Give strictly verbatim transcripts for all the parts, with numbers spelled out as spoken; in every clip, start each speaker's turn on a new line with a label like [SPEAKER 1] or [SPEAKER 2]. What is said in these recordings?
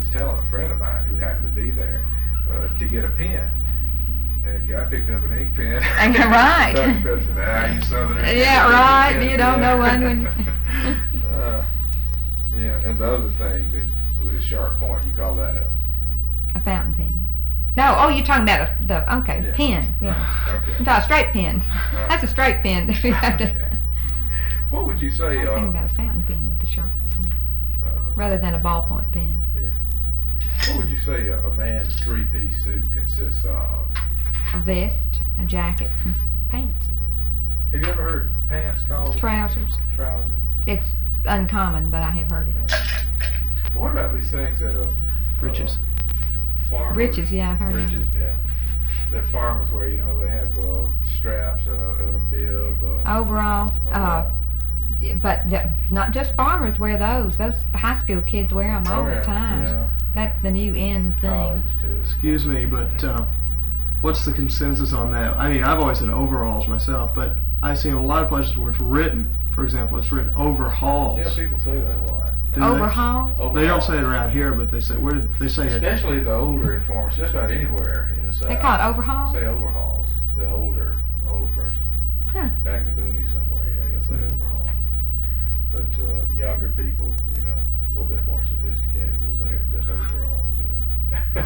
[SPEAKER 1] was telling a friend of mine who happened to be there uh, to get a pen. And the guy picked up an ink pen.
[SPEAKER 2] And you're right.
[SPEAKER 1] ah, you Southerners.
[SPEAKER 2] Yeah, right. You don't know when. when
[SPEAKER 1] uh, yeah, and the other thing that with a sharp point, you call that a
[SPEAKER 2] a fountain pen. No, oh, you're talking about a, the okay
[SPEAKER 1] yeah.
[SPEAKER 2] pen. Yeah.
[SPEAKER 1] Okay.
[SPEAKER 2] No, a straight pen.
[SPEAKER 1] Uh,
[SPEAKER 2] That's a straight pen.
[SPEAKER 1] okay. What would you
[SPEAKER 2] I
[SPEAKER 1] say?
[SPEAKER 2] was
[SPEAKER 1] Uh,
[SPEAKER 2] thinking about a fountain pen with the sharp pen,
[SPEAKER 1] uh,
[SPEAKER 2] rather than a ballpoint pen.
[SPEAKER 1] yeah. What would you say a, a man's three-piece suit consists of?
[SPEAKER 2] A vest, a jacket, and pants.
[SPEAKER 1] Have you ever heard pants called
[SPEAKER 2] Trousers.
[SPEAKER 1] Trousers.
[SPEAKER 2] It's uncommon, but I have heard it.
[SPEAKER 1] Well, what about these things that uh,
[SPEAKER 3] Breeches.
[SPEAKER 1] Uh, farmers,
[SPEAKER 2] Breeches, yeah, I've heard of
[SPEAKER 1] breeches, yeah. That farmers wear, you know, they have uh, straps and a, and a bib. Uh,
[SPEAKER 2] Overalls, uh,
[SPEAKER 1] overall.
[SPEAKER 2] yeah, but the, not just farmers wear those. Those high school kids wear them all
[SPEAKER 1] Oh, yeah,
[SPEAKER 2] the time.
[SPEAKER 1] yeah.
[SPEAKER 2] That's the new in thing.
[SPEAKER 1] College too.
[SPEAKER 3] Excuse me, but uh, what's the consensus on that? I mean, I've always said overalls myself, but I've seen a lot of places where it's written, for example, it's written overhauls.
[SPEAKER 1] Yeah, people say that a lot.
[SPEAKER 3] Do they?
[SPEAKER 2] Overhaul?
[SPEAKER 3] They don't say it around here, but they say, where did they say it?
[SPEAKER 1] Especially the older informers, just about anywhere in the South.
[SPEAKER 2] They call it overhaul?
[SPEAKER 1] Say overhauls. The older, older person.
[SPEAKER 2] Huh.
[SPEAKER 1] Back in the boonies somewhere, yeah, you'll say overhauls. But uh, younger people, you know, a little bit more sophisticated, will say just overalls, you know.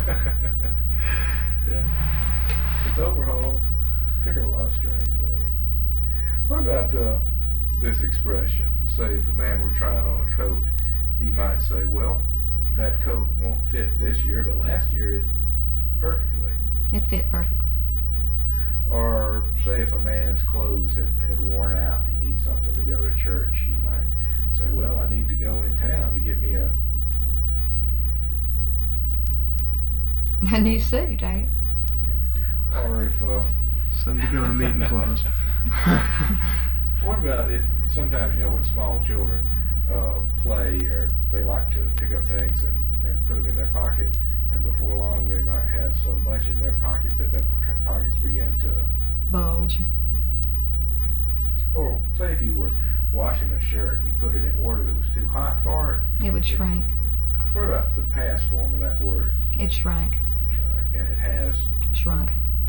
[SPEAKER 1] yeah. It's overhauls. Figure a lot of strange things. What about uh, this expression? Say if a man were trying on a coat, he might say, well, that coat won't fit this year, but last year it perfectly.
[SPEAKER 2] It fit perfectly.
[SPEAKER 1] Or say if a man's clothes had, had worn out and he needs something to go to church, he might say, well, I need to go in town to get me a...
[SPEAKER 2] A new suit, eh?
[SPEAKER 1] Or if... Uh,
[SPEAKER 3] Something to go to meeting clothes.
[SPEAKER 1] what about if sometimes, you know, when small children uh, play or they like to pick up things and, and put them in their pocket, and before long they might have so much in their pocket that their pockets begin to
[SPEAKER 2] Bulge.
[SPEAKER 1] Or say if you were washing a shirt and you put it in water that was too hot for it.
[SPEAKER 2] It would shrink.
[SPEAKER 1] What about the past form of that word?
[SPEAKER 2] It shrank.
[SPEAKER 1] Uh, and it has...
[SPEAKER 2] Shrunk.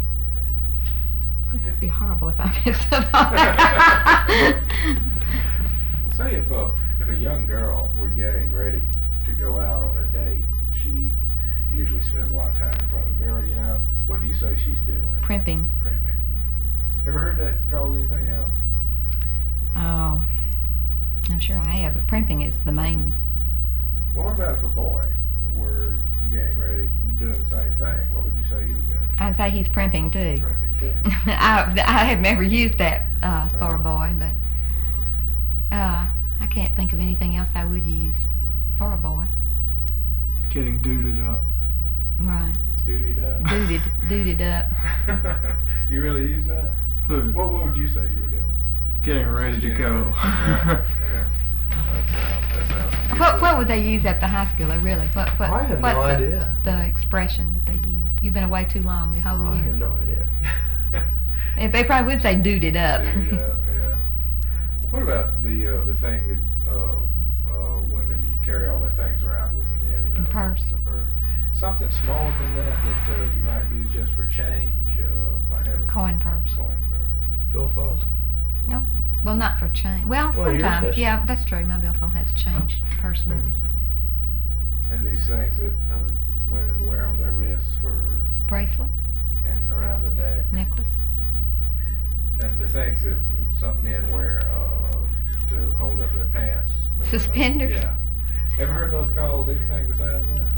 [SPEAKER 2] It would be horrible if I messed up on that.
[SPEAKER 1] Say if a, if a young girl were getting ready to go out on a date, she usually spends a lot of time in front of the mirror, you know. What do you say she's doing?
[SPEAKER 2] Primping.
[SPEAKER 1] Primping. Ever heard that called anything else?
[SPEAKER 2] Oh, I'm sure I have, but primping is the main.
[SPEAKER 1] Well, what about if a boy were getting ready, doing the same thing? What would you say he was doing?
[SPEAKER 2] I'd say he's primping too.
[SPEAKER 1] Primping too.
[SPEAKER 2] I, I have never used that uh, for a boy, but uh, I can't think of anything else I would use for a boy.
[SPEAKER 3] Getting duded up.
[SPEAKER 2] Right.
[SPEAKER 1] Dutied up.
[SPEAKER 2] Duded, duded up.
[SPEAKER 1] You really use that?
[SPEAKER 3] Who?
[SPEAKER 1] What, what would you say you were doing?
[SPEAKER 3] Getting ready to go.
[SPEAKER 1] Yeah, yeah. That sounds, that sounds
[SPEAKER 2] What what would they use at the high school? Really? What what?
[SPEAKER 4] I have
[SPEAKER 2] what's
[SPEAKER 4] no
[SPEAKER 2] the,
[SPEAKER 4] idea.
[SPEAKER 2] The expression that they use. You've been away too long. The whole
[SPEAKER 4] I
[SPEAKER 2] year.
[SPEAKER 4] have no idea.
[SPEAKER 2] If they probably would say duded up.
[SPEAKER 1] Dutied up, yeah. What about the uh, the thing that uh, uh, women carry all their things around with them in? You know,
[SPEAKER 2] The purse.
[SPEAKER 1] The purse. Something smaller than that that uh, you might use just for change. Uh, might have a
[SPEAKER 2] Coin purse.
[SPEAKER 1] coin purse.
[SPEAKER 4] Billfold.
[SPEAKER 2] No. Well, not for change. Well,
[SPEAKER 4] Well, yours
[SPEAKER 2] sometimes.
[SPEAKER 4] has-
[SPEAKER 2] Yeah, that's true. My billfold has change purse with it.
[SPEAKER 1] And these things that uh, women wear on their wrists for
[SPEAKER 2] Bracelet,
[SPEAKER 1] and around the neck.
[SPEAKER 2] necklace.
[SPEAKER 1] And the things that some men wear uh, to hold up their pants.
[SPEAKER 2] Suspenders?
[SPEAKER 1] Yeah. Ever heard those called anything besides that?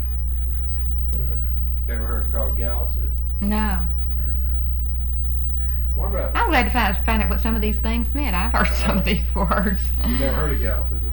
[SPEAKER 1] Never heard them called galluses?
[SPEAKER 2] No.
[SPEAKER 1] What about...
[SPEAKER 2] I'm glad to find, find out what some of these things meant. I've heard some of these words.
[SPEAKER 1] You never heard of galluses